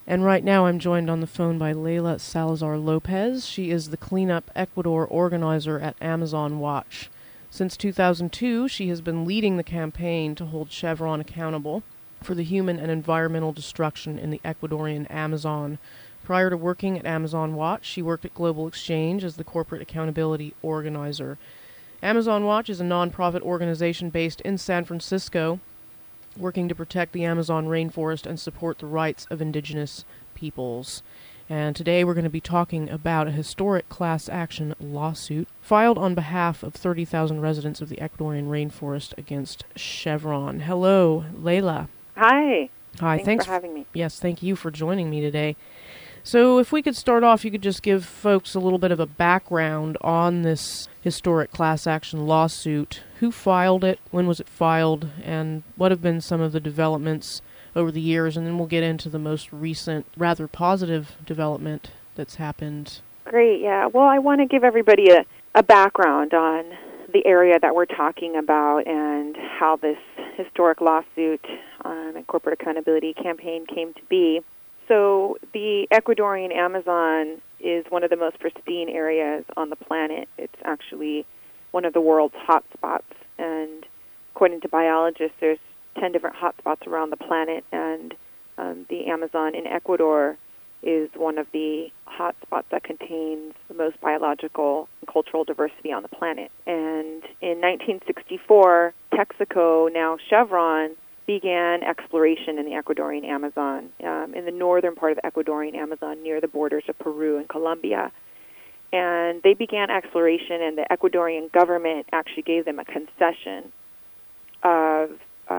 And right now I'm joined on the phone by Leila Salazar Lopez. She is the Cleanup Ecuador organizer at Amazon Watch. Since 2002, she has been leading the campaign to hold Chevron accountable for the human and environmental destruction in the Ecuadorian Amazon. Prior to working at Amazon Watch, she worked at Global Exchange as the corporate accountability organizer. Amazon Watch is a nonprofit organization based in San Francisco, working to protect the Amazon rainforest and support the rights of indigenous peoples. And today we're going to be talking about a historic class action lawsuit filed on behalf of 30,000 residents of the Ecuadorian rainforest against Chevron. Hello, Leila. Hi. Hi, Thanks for having me. Yes, thank you for joining me today. So if we could start off, you could just give folks a little bit of a background on this historic class action lawsuit. Who filed it? When was it filed? And what have been some of the developments over the years? And then we'll get into the most recent, rather positive development that's happened. Great, yeah. Well, I want to give everybody a background on the area that we're talking about and how this historic lawsuit and corporate accountability campaign came to be. So the Ecuadorian Amazon is one of the most pristine areas on the planet. It's actually one of the world's hotspots. And according to biologists, there's 10 different hotspots around the planet. And the Amazon in Ecuador is one of the hotspots that contains the most biological and cultural diversity on the planet. And in 1964, Texaco, now Chevron, began exploration in the Ecuadorian Amazon, in the northern part of the Ecuadorian Amazon near the borders of Peru and Colombia. And they began exploration, and the Ecuadorian government actually gave them a concession of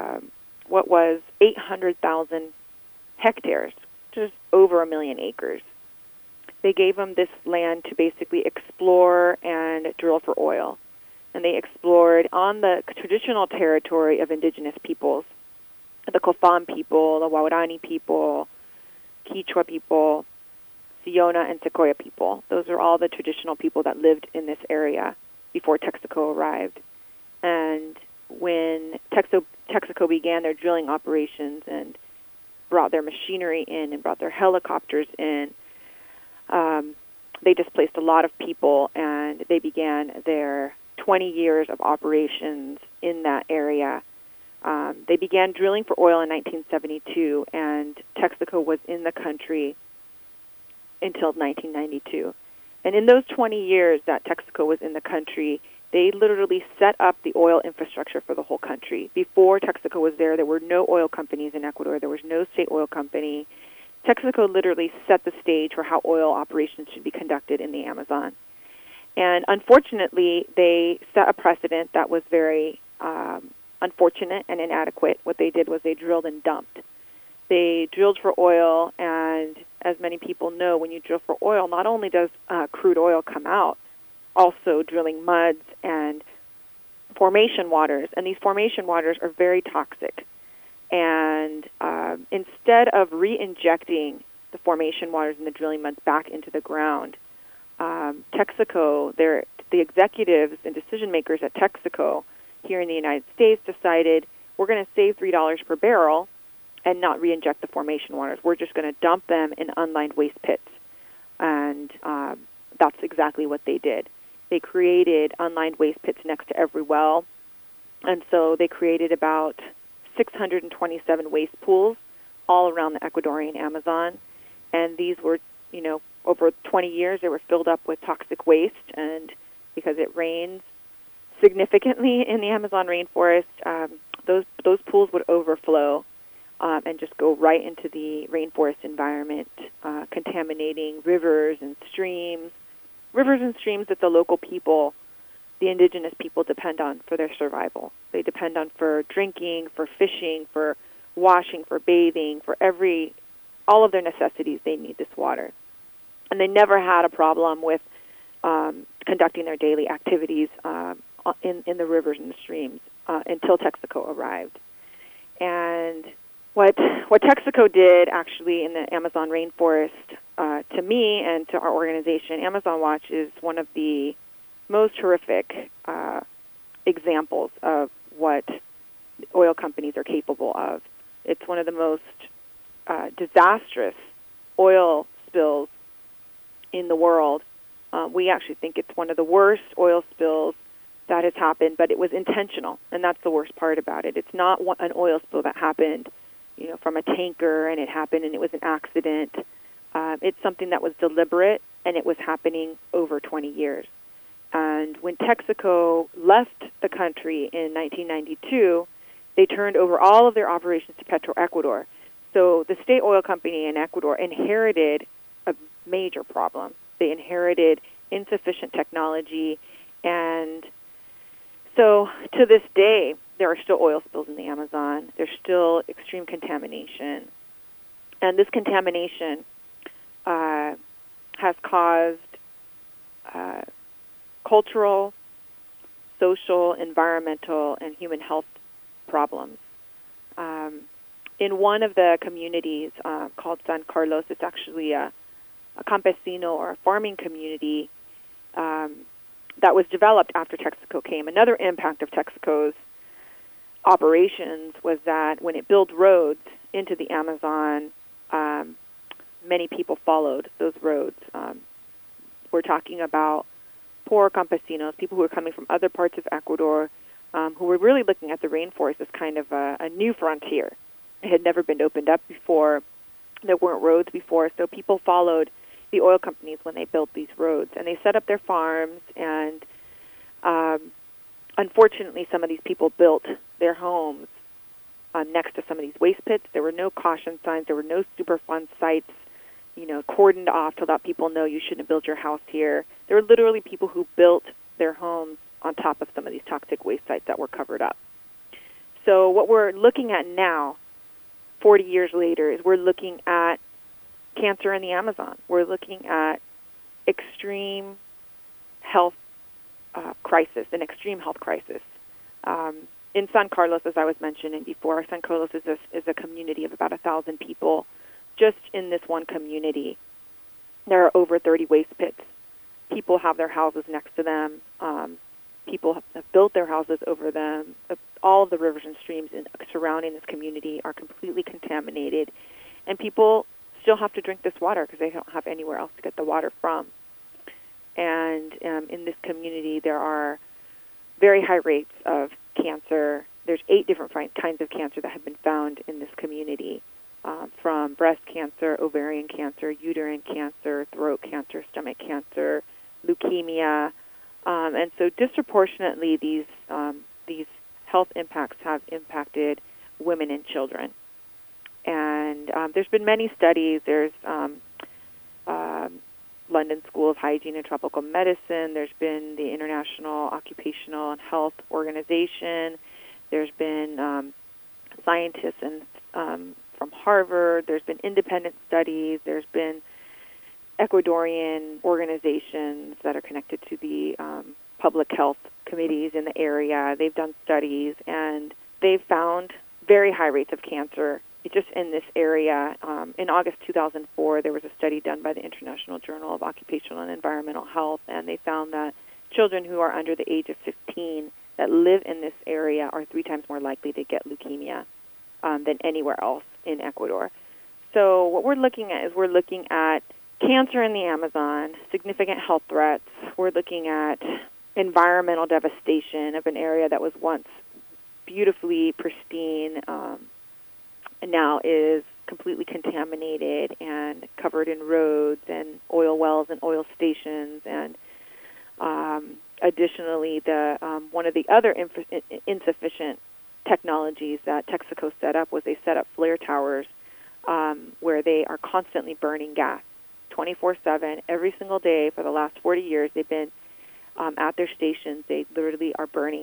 what was 800,000 hectares, just over 1 million acres. They gave them this land to basically explore and drill for oil. And they explored on the traditional territory of indigenous peoples, the Cofán people, the Waorani people, Quechua people, Siona and Secoya people. Those are all the traditional people that lived in this area before Texaco arrived. And when Texaco began their drilling operations and brought their machinery in and brought their helicopters in, they displaced a lot of people, and they began their 20 years of operations in that area. They began drilling for oil in 1972, and Texaco was in the country until 1992. And in those 20 years that Texaco was in the country, they literally set up the oil infrastructure for the whole country. Before Texaco was there were no oil companies in Ecuador. There was no state oil company. Texaco literally set the stage for how oil operations should be conducted in the Amazon. And unfortunately, they set a precedent that was very unfortunate and inadequate. What they did was they drilled and dumped. They drilled for oil, and as many people know, when you drill for oil, not only does crude oil come out, also drilling muds and formation waters, and these formation waters are very toxic. And instead of re-injecting the formation waters and the drilling muds back into the ground, Texaco, the executives and decision makers at Texaco here in the United States decided we're going to save $3 per barrel and not re-inject the formation waters. We're just going to dump them in unlined waste pits. And that's exactly what they did. They created unlined waste pits next to every well. And so they created about 627 waste pools all around the Ecuadorian Amazon. And these were, over 20 years, they were filled up with toxic waste. And because it rains significantly in the Amazon rainforest, those pools would overflow and just go right into the rainforest environment, contaminating rivers and streams that the local people, the indigenous people, depend on for their survival. They depend on for drinking, for fishing, for washing, for bathing, for all of their necessities. They need this water. And they never had a problem with conducting their daily activities in the rivers and the streams until Texaco arrived. And what Texaco did actually in the Amazon rainforest, to me and to our organization, Amazon Watch is one of the most horrific examples of what oil companies are capable of. It's one of the most disastrous oil spills in the world. We actually think it's one of the worst oil spills that has happened, but it was intentional, and that's the worst part about it. It's not an oil spill that happened, from a tanker, and it happened and it was an accident. It's something that was deliberate, and it was happening over 20 years. And when Texaco left the country in 1992, they turned over all of their operations to Petroecuador. So the state oil company in Ecuador inherited a major problem. They inherited insufficient technology, and so to this day, there are still oil spills in the Amazon. There's still extreme contamination. And this contamination has caused cultural, social, environmental, and human health problems. In one of the communities called San Carlos, it's actually a campesino or a farming community that was developed after Texaco came. Another impact of Texaco's operations was that when it built roads into the Amazon, many people followed those roads. We're talking about poor campesinos, people who were coming from other parts of Ecuador, who were really looking at the rainforest as kind of a new frontier. It had never been opened up before. There weren't roads before, so people followed the oil companies when they built these roads, and they set up their farms, and unfortunately some of these people built their homes next to some of these waste pits. There were no caution signs, there were no Superfund sites, cordoned off to let people know you shouldn't build your house here. There were literally people who built their homes on top of some of these toxic waste sites that were covered up. So what we're looking at now, 40 years later, is we're looking at cancer in the Amazon. We're looking at extreme health crisis, an extreme health crisis. In San Carlos, as I was mentioning before, San Carlos is a community of about 1,000 people. Just in this one community, there are over 30 waste pits. People have their houses next to them. People have built their houses over them. All of the rivers and streams surrounding this community are completely contaminated, and people still have to drink this water because they don't have anywhere else to get the water from. And in this community, there are very high rates of cancer. There's 8 different kinds of cancer that have been found in this community, from breast cancer, ovarian cancer, uterine cancer, throat cancer, stomach cancer, leukemia. And so disproportionately, these health impacts have impacted women and children. And there's been many studies. There's London School of Hygiene and Tropical Medicine. There's been the International Occupational and Health Organization. There's been scientists from Harvard. There's been independent studies. There's been Ecuadorian organizations that are connected to the public health committees in the area. They've done studies, and they've found very high rates of cancer just in this area. In August 2004, there was a study done by the International Journal of Occupational and Environmental Health, and they found that children who are under the age of 15 that live in this area are 3 times more likely to get leukemia than anywhere else in Ecuador. So what we're looking at is we're looking at cancer in the Amazon, significant health threats. We're looking at environmental devastation of an area that was once beautifully pristine, and now is completely contaminated and covered in roads and oil wells and oil stations. And additionally, one of the other insufficient technologies that Texaco set up was they set up flare towers where they are constantly burning gas 24/7 every single day for the last 40 years. They've been at their stations. They literally are burning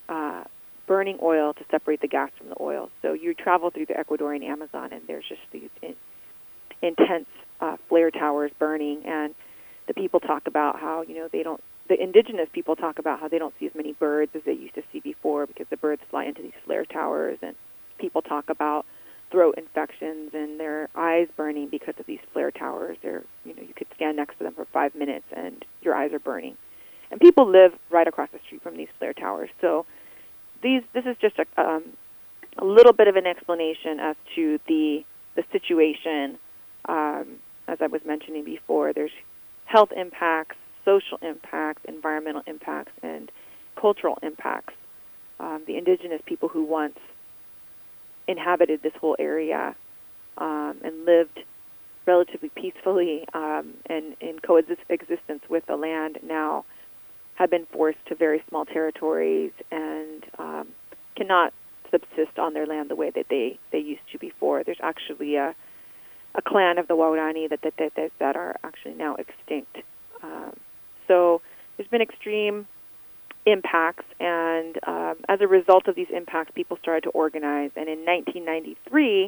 oil to separate the gas from the oil. So you travel through the Ecuadorian Amazon, and there's just these intense flare towers burning. And the people talk about how the indigenous people talk about how they don't see as many birds as they used to see before because the birds fly into these flare towers. And people talk about throat infections and their eyes burning because of these flare towers. You could stand next to them for 5 minutes and your eyes are burning. And people live right across the street from these flare towers. So this is just a little bit of an explanation as to the situation as as I was mentioning before, there's health impacts, social impacts, environmental impacts, and cultural impacts. The indigenous people who once inhabited this whole area and lived relatively peacefully and in coexistence with the land now have been forced to very small territories and cannot subsist on their land the way that they used to before. There's actually a clan of the Waorani that are actually now extinct. So there's been extreme impacts, and as a result of these impacts, people started to organize. And in 1993,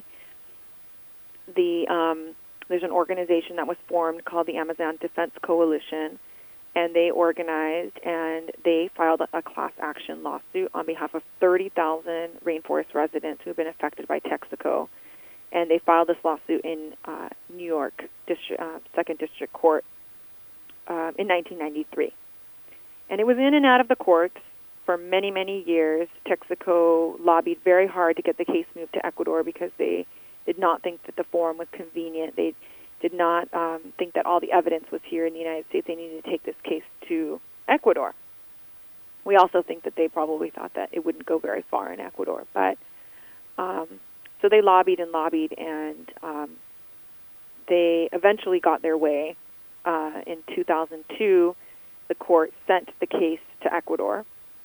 there's an organization that was formed called the Amazon Defense Coalition, and they organized and they filed a class action lawsuit on behalf of 30,000 rainforest residents who have been affected by Texaco. And they filed this lawsuit in New York Second District Court in 1993. And it was in and out of the courts for many, many years. Texaco lobbied very hard to get the case moved to Ecuador because they did not think that the forum was convenient. They did not think that all the evidence was here in the United States. They needed to take this case to Ecuador. We also think that they probably thought that it wouldn't go very far in Ecuador. But so they lobbied and lobbied, and they eventually got their way. In 2002, the court sent the case to Ecuador,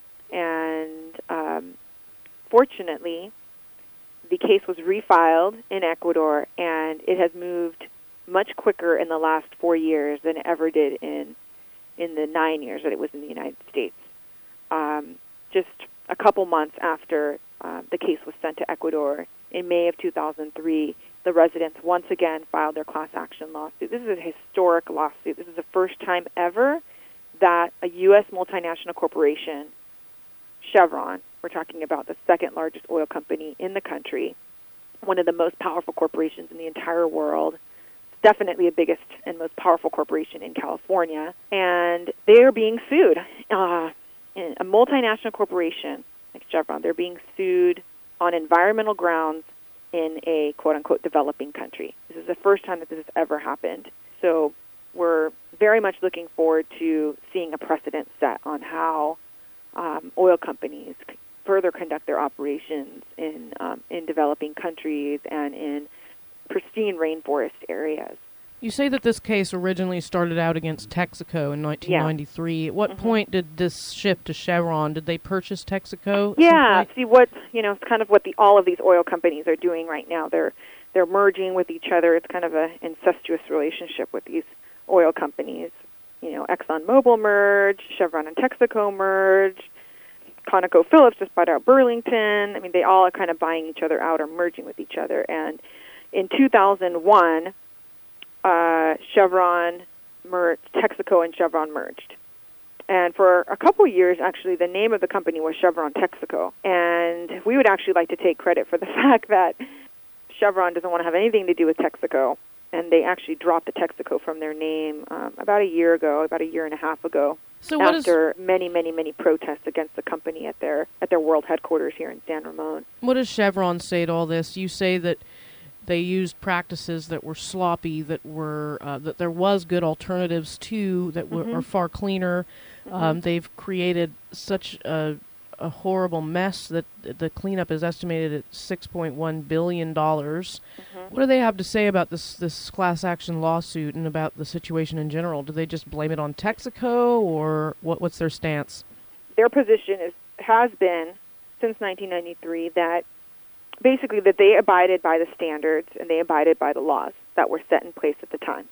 and fortunately, the case was refiled in Ecuador, and it has moved much quicker in the last 4 years than it ever did in the 9 years that it was in the United States. Just a couple months after the case was sent to Ecuador, in May of 2003, the residents once again filed their class action lawsuit. This is a historic lawsuit. This is the first time ever that a U.S. multinational corporation, Chevron, we're talking about the second largest oil company in the country, one of the most powerful corporations in the entire world, definitely the biggest and most powerful corporation in California, and they are being sued. A multinational corporation like Chevron, they're being sued on environmental grounds in a quote-unquote developing country. This is the first time that this has ever happened. So we're very much looking forward to seeing a precedent set on how oil companies further conduct their operations in developing countries and in pristine rainforest areas. You say that this case originally started out against Texaco in 1993. Yeah. At what point did this shift to Chevron? Did they purchase Texaco? Yeah. See, it's kind of what all of these oil companies are doing right now. They're merging with each other. It's kind of an incestuous relationship with these oil companies. ExxonMobil merged, Chevron and Texaco merged, ConocoPhillips just bought out Burlington. I mean, they all are kind of buying each other out or merging with each other. And in 2001, Chevron merged, Texaco and Chevron merged. And for a couple of years, actually, the name of the company was Chevron Texaco. And we would actually like to take credit for the fact that Chevron doesn't want to have anything to do with Texaco. And they actually dropped the Texaco from their name about a year and a half ago. So after many, many, many protests against the company at their world headquarters here in San Ramon. What does Chevron say to all this? You say that they used practices that were sloppy, that were that there was good alternatives to that are far cleaner. They've created such a horrible mess that the cleanup is estimated at $6.1 billion. What do they have to say about this class action lawsuit and about the situation in general? Do they just blame it on Texaco, or what's their stance? Their position has been since 1993 that basically that they abided by the standards and they abided by the laws that were set in place at the time.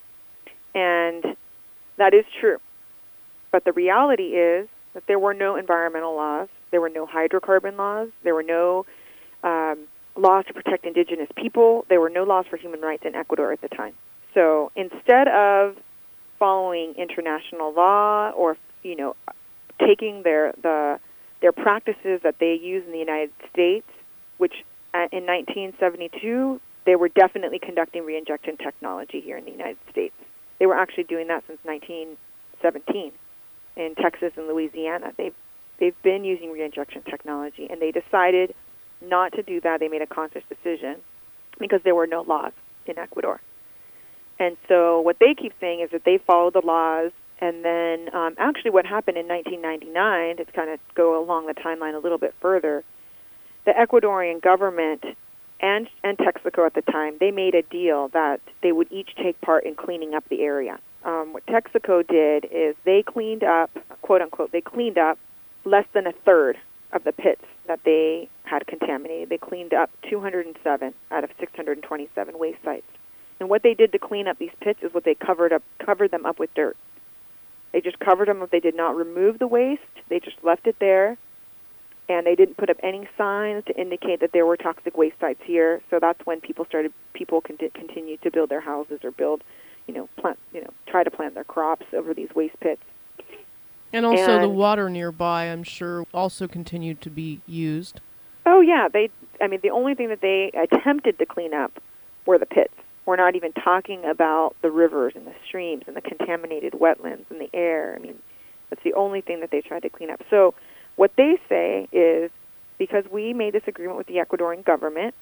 And that is true. But the reality is that there were no environmental laws, there were no hydrocarbon laws, there were no laws to protect indigenous people, there were no laws for human rights in Ecuador at the time. So instead of following international law or, taking their practices that they use in the United States, which in 1972, they were definitely conducting reinjection technology here in the United States. They were actually doing that since 1917 in Texas and Louisiana. They've been using reinjection technology, and they decided not to do that. They made a conscious decision because there were no laws in Ecuador. And so what they keep saying is that they follow the laws. And then actually what happened in 1999, to kind of go along the timeline a little bit further, the Ecuadorian government and Texaco at the time, they made a deal that they would each take part in cleaning up the area. What Texaco did is they cleaned up, quote unquote, they cleaned up less than a third of the pits that they had contaminated. They cleaned up 207 out of 627 waste sites. And what they did to clean up these pits is what they covered them up with dirt. They just covered them up. They did not remove the waste. They just left it there. And they didn't put up any signs to indicate that there were toxic waste sites here. So that's when people continued to build their houses or try to plant their crops over these waste pits. And also the water nearby, I'm sure, also continued to be used. Oh yeah, the only thing that they attempted to clean up were the pits. We're not even talking about the rivers and the streams and the contaminated wetlands and the air. I mean, that's the only thing that they tried to clean up. So what they say is, because we made this agreement with the Ecuadorian government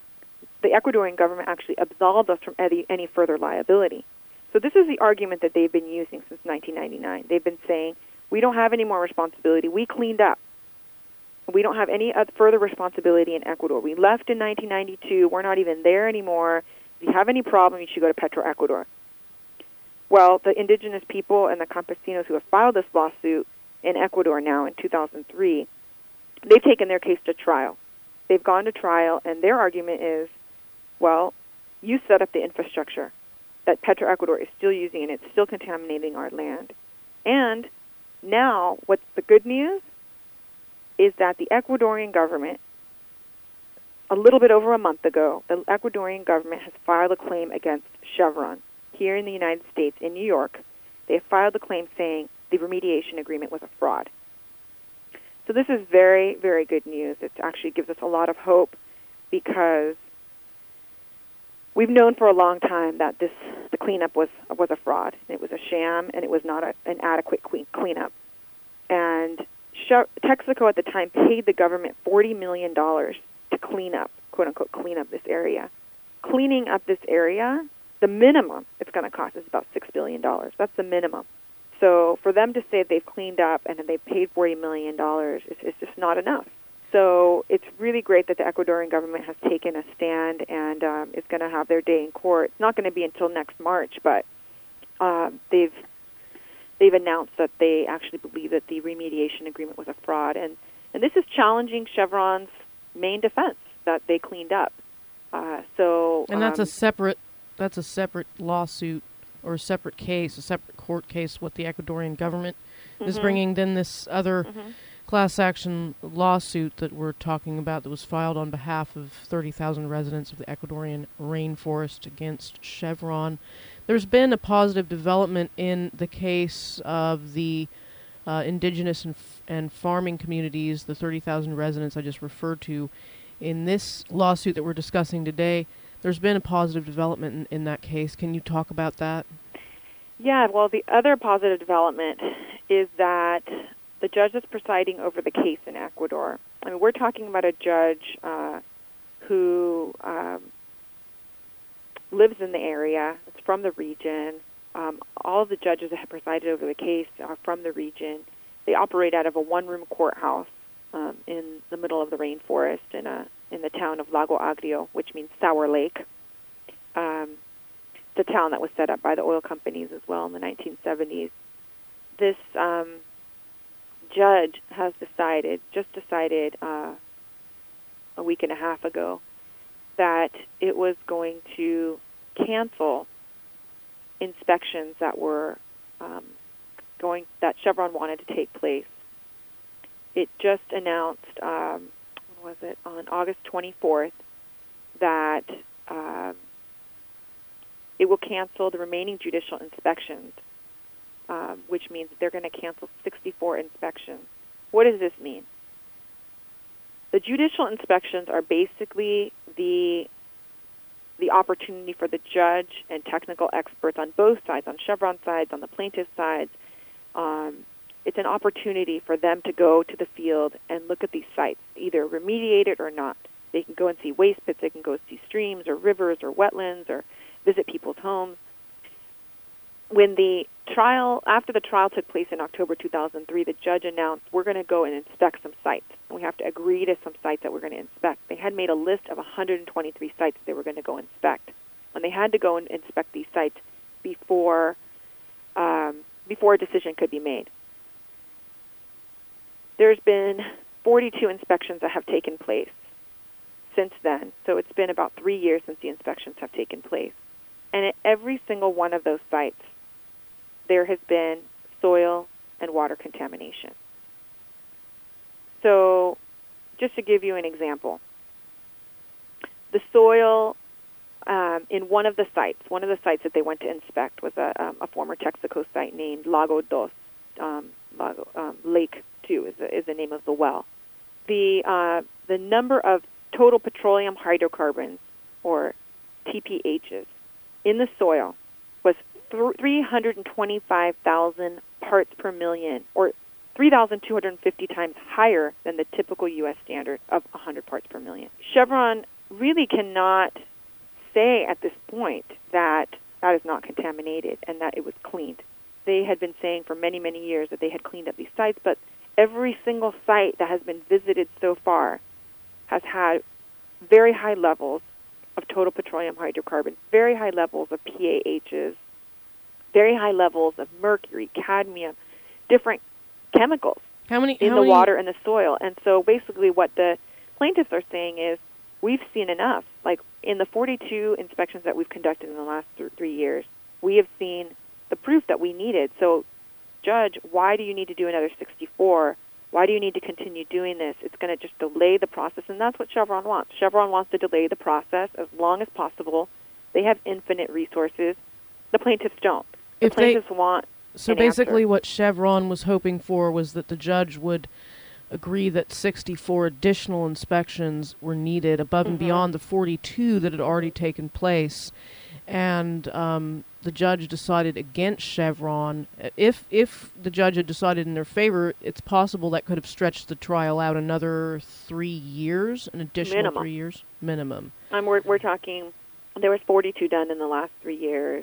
actually absolved us from any further liability. So this is the argument that they've been using since 1999. They've been saying, we don't have any more responsibility. We cleaned up. We don't have any further responsibility in Ecuador. We left in 1992. We're not even there anymore. If you have any problem, you should go to Petroecuador. Well, the indigenous people and the campesinos who have filed this lawsuit in Ecuador now in 2003, they've taken their case to trial. They've gone to trial, and their argument is, well, you set up the infrastructure that Petroecuador is still using, and it's still contaminating our land. And now, what's the good news is that the Ecuadorian government, a little bit over a month ago, the Ecuadorian government has filed a claim against Chevron here in the United States, in New York. They have filed a claim saying the remediation agreement was a fraud. So this is very, very good news. It actually gives us a lot of hope, because we've known for a long time that the cleanup was a fraud. It was a sham, and it was not an adequate cleanup. And Texaco at the time paid the government $40 million to clean up, quote-unquote, clean up this area. Cleaning up this area, the minimum it's going to cost is about $6 billion. That's the minimum. So for them to say they've cleaned up and they've paid $40 million, it's just not enough. So it's really great that the Ecuadorian government has taken a stand and is going to have their day in court. It's not going to be until next March, but they've announced that they actually believe that the remediation agreement was a fraud. And this is challenging Chevron's main defense, that they cleaned up. And that's a separate lawsuit, or a separate case, a separate court case, what the Ecuadorian government is bringing. Then this other class action lawsuit that we're talking about that was filed on behalf of 30,000 residents of the Ecuadorian rainforest against Chevron. There's been a positive development in the case of the indigenous and farming communities, the 30,000 residents I just referred to. In this lawsuit that we're discussing today, there's been a positive development in that case. Can you talk about that? Yeah, well, the other positive development is that the judge that's presiding over the case in Ecuador, I mean, we're talking about a judge who lives in the area, it's from the region. All of the judges that have presided over the case are from the region. They operate out of a one-room courthouse in the middle of the rainforest in the town of Lago Agrio, which means Sour Lake. The town that was set up by the oil companies as well in the 1970s. This judge has decided a week and a half ago, that it was going to cancel inspections that were that Chevron wanted to take place. It just announced, on August 24th, that it will cancel the remaining judicial inspections, which means they're going to cancel 64 inspections. What does this mean? The judicial inspections are basically the opportunity for the judge and technical experts on both sides, on Chevron's sides, on the plaintiff's sides. It's an opportunity for them to go to the field and look at these sites, either remediated or not. They can go and see waste pits, they can go see streams or rivers or wetlands or visit people's homes. after the trial took place in October 2003, the judge announced, we're going to go and inspect some sites. We have to agree to some sites that we're going to inspect. They had made a list of 123 sites they were going to go inspect. And they had to go and inspect these sites before a decision could be made. There's been 42 inspections that have taken place since then. So it's been about 3 years since the inspections have taken place. And at every single one of those sites, there has been soil and water contamination. So just to give you an example, the soil in one of the sites that they went to inspect was a former Texaco site named Lago Dos, Lake 2 is the name of the well. The number of total petroleum hydrocarbons, or TPHs, in the soil was 325,000 parts per million, or 3,250 times higher than the typical U.S. standard of 100 parts per million. Chevron really cannot say at this point that that is not contaminated and that it was cleaned. They had been saying for many, many years that they had cleaned up these sites, but every single site that has been visited so far has had very high levels of total petroleum hydrocarbons, very high levels of PAHs, very high levels of mercury, cadmium, different chemicals in the water and the soil. And so basically what the plaintiffs are saying is, we've seen enough. Like in the 42 inspections that we've conducted in the last 3 years, we have seen the proof that we needed. So, Judge, why do you need to do another 64? Why do you need to continue doing this? It's going to just delay the process, and that's what Chevron wants. Chevron wants to delay the process as long as possible. They have infinite resources. The plaintiffs don't. The plaintiffs want So basically what Chevron was hoping for was that the judge would agree that 64 additional inspections were needed above and beyond the 42 that had already taken place. And the judge decided against Chevron. If the judge had decided in their favor, it's possible that could have stretched the trial out another 3 years, an additional minimum. 3 years minimum. We're talking, there was 42 done in the last 3 years.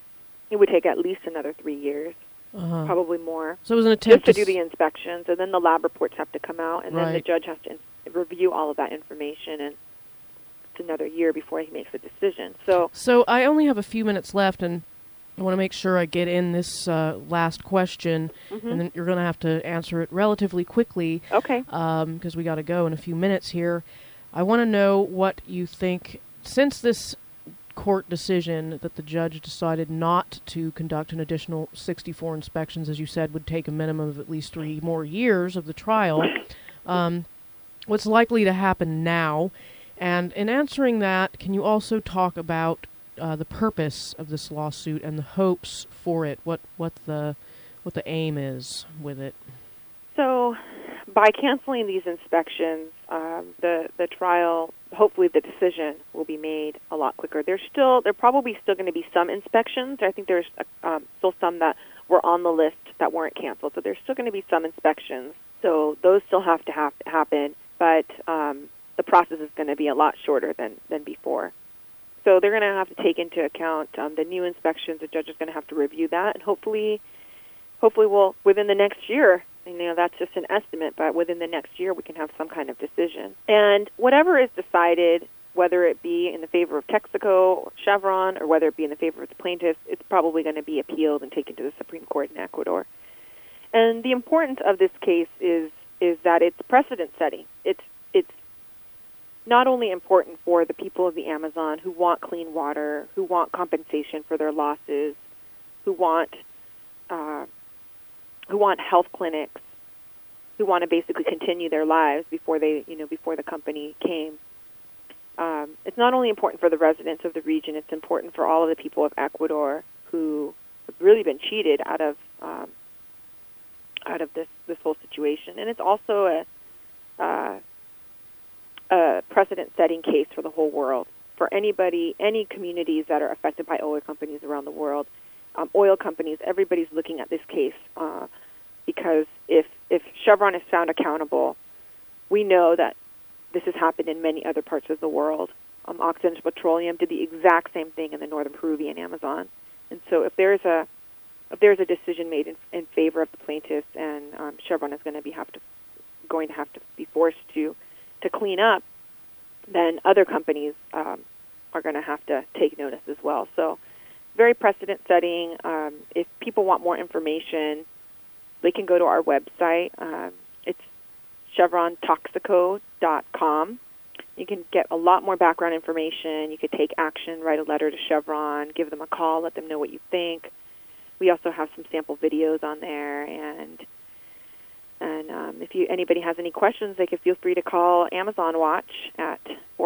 It would take at least another 3 years, probably more. So it was an attempt just to do the inspections, and then the lab reports have to come out, and then the judge has to review all of that information, and it's another year before he makes a decision. So I only have a few minutes left, and I want to make sure I get in this last question, and then you're going to have to answer it relatively quickly. Okay. Because we got to go in a few minutes here. I want to know what you think, since this court decision that the judge decided not to conduct an additional 64 inspections, as you said, would take a minimum of at least 3 more years of the trial. What's likely to happen now? And in answering that, can you also talk about the purpose of this lawsuit and the hopes for it? What the aim is with it? So, by canceling these inspections, the trial, hopefully the decision will be made a lot quicker. There probably still going to be some inspections. I think there's still some that were on the list that weren't canceled. So there's still going to be some inspections. So those still have to happen, but the process is going to be a lot shorter than before. So they're going to have to take into account the new inspections. The judge is going to have to review that, and hopefully we'll, within the next year, that's just an estimate, but within the next year we can have some kind of decision. And whatever is decided, whether it be in the favor of Texaco or Chevron, or whether it be in the favor of the plaintiffs, it's probably going to be appealed and taken to the Supreme Court in Ecuador. And the importance of this case is that it's precedent-setting. It's not only important for the people of the Amazon who want clean water, who want compensation for their losses, who want health clinics, who want to basically continue their lives before the company came. It's not only important for the residents of the region; it's important for all of the people of Ecuador who have really been cheated out of this whole situation. And it's also a precedent-setting case for the whole world, for any communities that are affected by oil companies around the world. Oil companies, everybody's looking at this case because if Chevron is found accountable, we know that this has happened in many other parts of the world. Occidental Petroleum did the exact same thing in the northern Peruvian Amazon. And so if there's a if there's a decision made in favor of the plaintiffs, and Chevron is going to have to be forced to clean up, then other companies are going to have to take notice as well. So very precedent setting. If people want more information, they can go to our website. It's chevrontoxico.com. You can get a lot more background information. You could take action, write a letter to Chevron, give them a call, let them know what you think. We also have some sample videos on there, and if anybody has any questions, they can feel free to call Amazon Watch at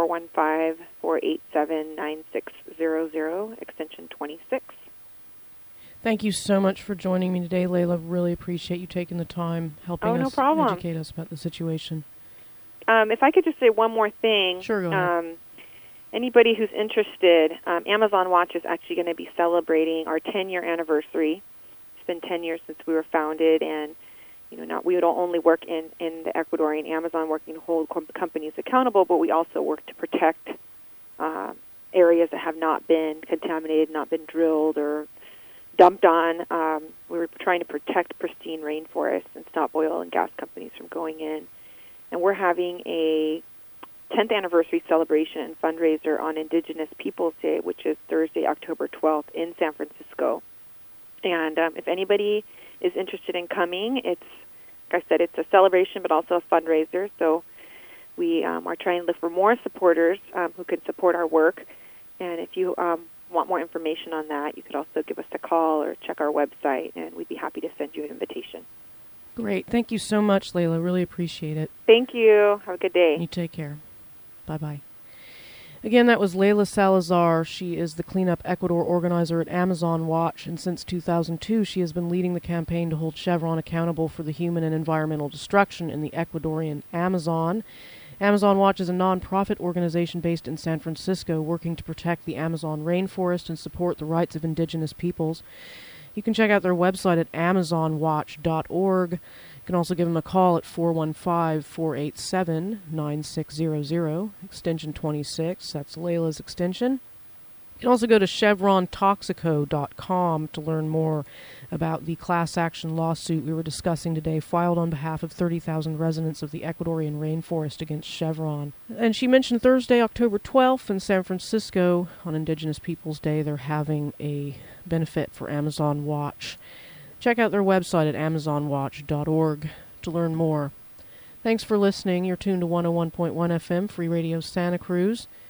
415-487-9600, extension 26. Thank you so much for joining me today, Layla. Really appreciate you taking the time, helping us educate us about the situation. If I could just say one more thing. Sure, go ahead. Anybody who's interested, Amazon Watch is actually going to be celebrating our 10-year anniversary. It's been 10 years since we were founded, and we don't only work in the Ecuadorian Amazon working to hold companies accountable, but we also work to protect areas that have not been contaminated, not been drilled or dumped on. We're trying to protect pristine rainforests and stop oil and gas companies from going in. And we're having a 10th anniversary celebration and fundraiser on Indigenous Peoples Day, which is Thursday, October 12th in San Francisco. And if anybody is interested in coming, it's, like I said, it's a celebration but also a fundraiser. So we are trying to look for more supporters who can support our work. And if you want more information on that, you could also give us a call or check our website, and we'd be happy to send you an invitation. Great. Thank you so much, Layla. Really appreciate it. Thank you. Have a good day. You take care. Bye-bye. Again, that was Layla Salazar. She is the Cleanup Ecuador organizer at Amazon Watch, and since 2002, she has been leading the campaign to hold Chevron accountable for the human and environmental destruction in the Ecuadorian Amazon. Amazon Watch is a non-profit organization based in San Francisco working to protect the Amazon rainforest and support the rights of indigenous peoples. You can check out their website at amazonwatch.org. You can also give them a call at 415-487-9600, extension 26. That's Layla's extension. You can also go to chevrontoxico.com to learn more about the class action lawsuit we were discussing today, filed on behalf of 30,000 residents of the Ecuadorian rainforest against Chevron. And she mentioned Thursday, October 12th in San Francisco on Indigenous Peoples Day, they're having a benefit for Amazon Watch. Check out their website at amazonwatch.org to learn more. Thanks for listening. You're tuned to 101.1 FM, Free Radio Santa Cruz.